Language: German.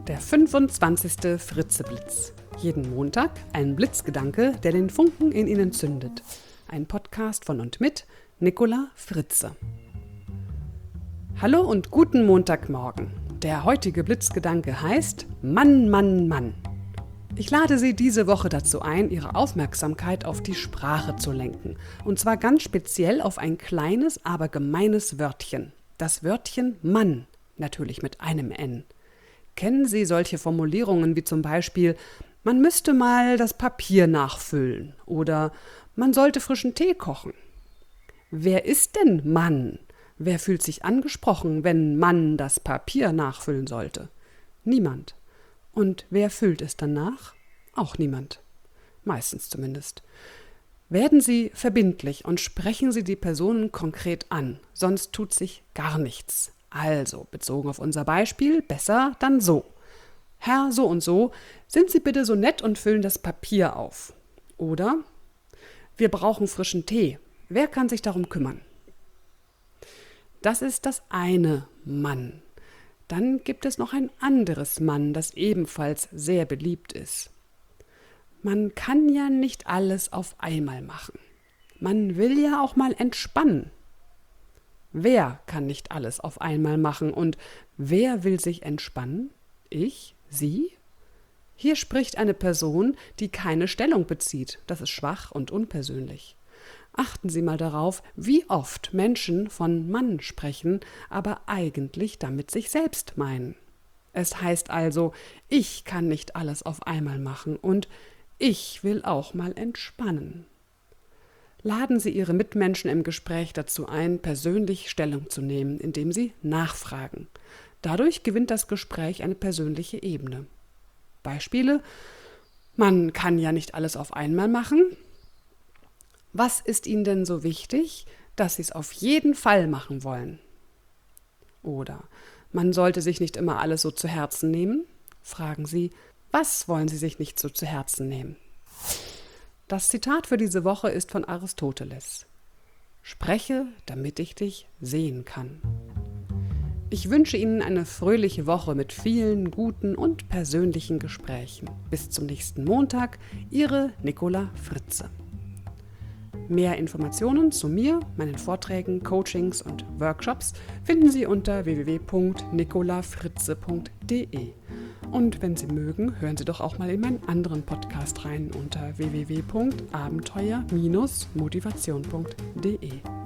Der 25. Fritzeblitz. Jeden Montag ein Blitzgedanke, der den Funken in Ihnen zündet. Ein Podcast von und mit Nicola Fritze. Hallo und guten Montagmorgen. Der heutige Blitzgedanke heißt Mann, Mann, Mann. Ich lade Sie diese Woche dazu ein, Ihre Aufmerksamkeit auf die Sprache zu lenken. Und zwar ganz speziell auf ein kleines, aber gemeines Wörtchen. Das Wörtchen Mann, natürlich mit einem N. Kennen Sie solche Formulierungen wie zum Beispiel, man müsste mal das Papier nachfüllen oder man sollte frischen Tee kochen? Wer ist denn Mann? Wer fühlt sich angesprochen, wenn Mann das Papier nachfüllen sollte? Niemand. Und wer füllt es dann nach? Auch niemand. Meistens zumindest. Werden Sie verbindlich und sprechen Sie die Personen konkret an, sonst tut sich gar nichts. Also, bezogen auf unser Beispiel, besser dann so. Herr so und so, sind Sie bitte so nett und füllen das Papier auf. Oder, wir brauchen frischen Tee. Wer kann sich darum kümmern? Das ist das eine Mann. Dann gibt es noch ein anderes Mann, das ebenfalls sehr beliebt ist. Man kann ja nicht alles auf einmal machen. Man will ja auch mal entspannen. Wer kann nicht alles auf einmal machen und wer will sich entspannen? Ich? Sie? Hier spricht eine Person, die keine Stellung bezieht. Das ist schwach und unpersönlich. Achten Sie mal darauf, wie oft Menschen von Mann sprechen, aber eigentlich damit sich selbst meinen. Es heißt also, ich kann nicht alles auf einmal machen und ich will auch mal entspannen. Laden Sie Ihre Mitmenschen im Gespräch dazu ein, persönlich Stellung zu nehmen, indem Sie nachfragen. Dadurch gewinnt das Gespräch eine persönliche Ebene. Beispiele: Man kann ja nicht alles auf einmal machen. Was ist Ihnen denn so wichtig, dass Sie es auf jeden Fall machen wollen? Oder man sollte sich nicht immer alles so zu Herzen nehmen. Fragen Sie, was wollen Sie sich nicht so zu Herzen nehmen? Das Zitat für diese Woche ist von Aristoteles. Spreche, damit ich dich sehen kann. Ich wünsche Ihnen eine fröhliche Woche mit vielen guten und persönlichen Gesprächen. Bis zum nächsten Montag, Ihre Nicola Fritze. Mehr Informationen zu mir, meinen Vorträgen, Coachings und Workshops finden Sie unter www.nicolafritze.de. Und wenn Sie mögen, hören Sie doch auch mal in meinen anderen Podcast rein unter www.abenteuer-motivation.de.